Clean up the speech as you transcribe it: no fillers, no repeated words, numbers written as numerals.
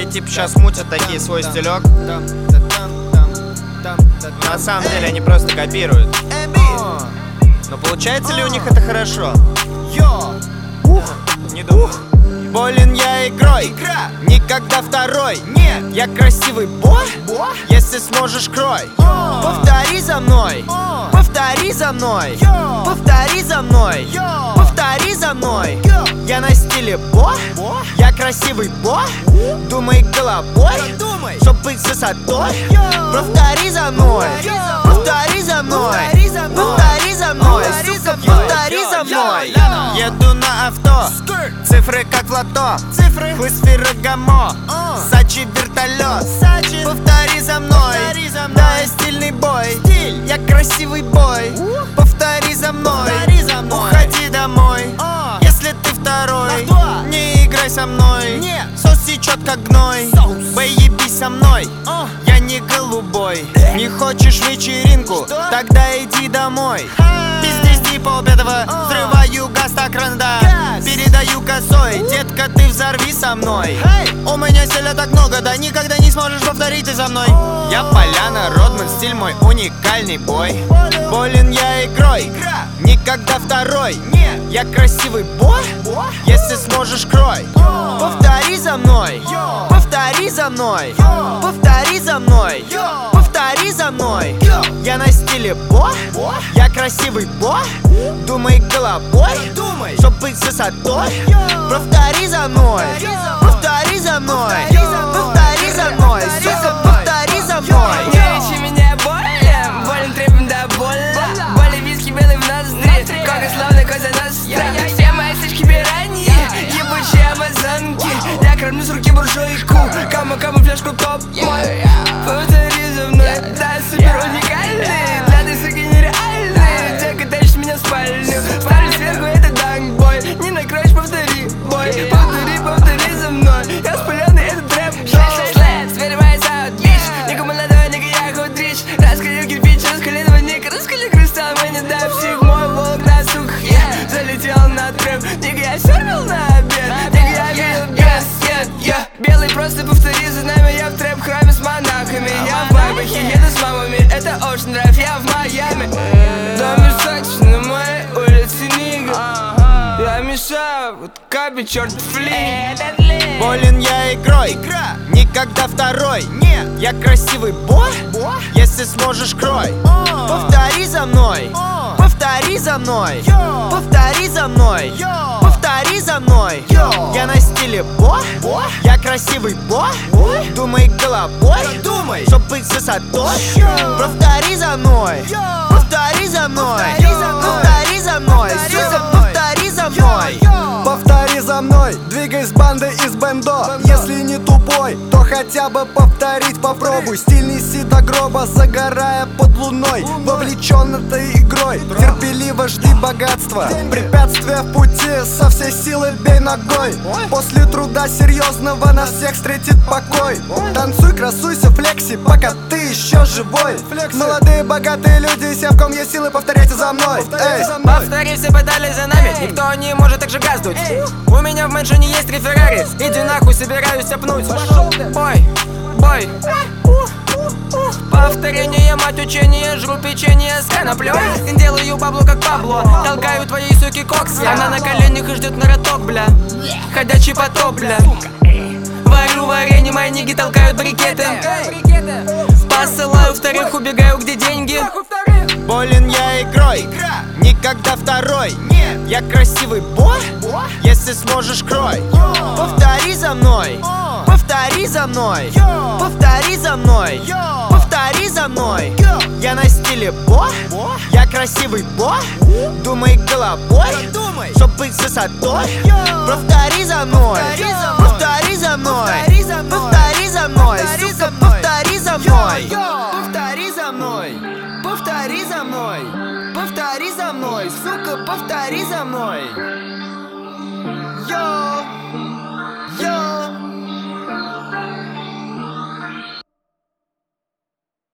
Все типа сейчас мутят такие свой стилек. На самом деле они просто копируют. Но получается ли у них это хорошо? Не думаю. Болен я игрой, никогда второй. Нет, я красивый бой. Если сможешь, крой. Повтори за мной, повтори за мной, повтори за мной, повтори за мной. Я на стиле бой, я красивый бой. Думай головой, чтоб быть с высотой. Повтори за мной, повтори за мной, повтори за мной, сука, повтори за мной. Еду на авто, цифры как в лото, хвост Феррагамо, Сачи вертолет. Повтори за мной, да, я стильный бой, я красивый бой. Повтори за мной, уходи домой. Если ты второй, не играй со мной. Сос течет как гной, поебись со мной. Я не голубой. Не хочешь вечеринку? Тогда иди домой. Без 10 полпятого взрываю газ так ранда. Передаю косой, детка, ты взорви со мной. У меня стиля так много, да никогда не сможешь повторить ты за мной. Я Поляна, Родман, стиль мой уникальный бой. Болен я игрой, никогда второй. Я красивый бой, если сможешь, крой. Повтори за мной, повтори за мной, повтори за мной, повтори за мной. Я на стиле бой, я красивый бой. Думай головой, чтоб быть с высотой. Повтори за мной, повтори за мной, повтори за мной, сука, повтори за мной. Не лечи меня болен, болен трепом до больно. Боли виски белый в ноздри, кока словно коза ностра. Все мои слишком пираньи, ебучие амазонки. Я кормлю с руки буржуйку, кому фляжку топ мой. Повтори за мной, да, супер уникальный. Да, ты, сука, нереальный. Дека тащит меня в спальню, ставлю сверху это данкбой. Не накроешь, повтори, бой. Повтори, повтори за мной, я спаленный, это трэп. Слэп, сверивай за бич. Никому молодой, ника, я худрич. Раскалил кирпич, раскалил его ника, раскалил кристалл, мы не давщик. Мой волк на сук, я залетел на трэп. Ника, я сервил на обед, ника, я видел газ, я белый, просто повтори за нами. Я в трэп-храме с монахами, я в Майбахе, еду с мамами. Это Ocean Drive, я в Майами. Дом в Сочи, на моей улице Нига. Я мешаю, вот капи, черт флин. Болен я игрой, никогда второй. Я красивый бой, если сможешь, крой. Повтори за мной, повтори за мной, повтори за мной, повтори за мной. Я на стиле бой, я красивый бой. Думай головой, чтоб быть с высотой. Повтори за мной, повтори за мной, повтори за мной, сука, повтори за мной. Повтори за мной, двигай с бандой из бендо. Если не тупой, то хотя бы повторить попробуй. Стиль неси до гроба, загорая под луной. Вовлечен этой игрой, терпеливо жди богатства. Препятствия в пути, со всей силы бей ногой. После труда серьезного нас всех встретит покой. Танцуй, красуйся, флекси, пока ты еще живой. Молодые, богатые люди, все в ком есть силы, повторяйте за мной. Повтори, все пытались за нами, никто не может так же газдуть. У меня в мэншоне есть 3 Феррари, иди нахуй, собираюсь опнуть. Бой, бой. Повторение, мать учения, жру печенье с коноплей. Делаю бабло как Пабло, толкаю твоей суки кокс. Она на коленях и ждет на роток, бля. Ходячий потоп, бля. Варю варенье, мои ниги толкают брикеты. Посылаю вторых, убегаю, где деньги. Болен я игрой, никогда второй. Я красивый бой, если сможешь, крой. Повтори за мной, повтори за мной, повтори за мной, повтори за мной. Я на стиле бой, я красивый бой. Думай головой, чтоб быть с высотой. Повтори за мной, повтори за мной, повтори за мной, сука, повтори за мной. Повтори за мной, повтори за мной, повтори за мной, сука, повтори за мной. Йоу.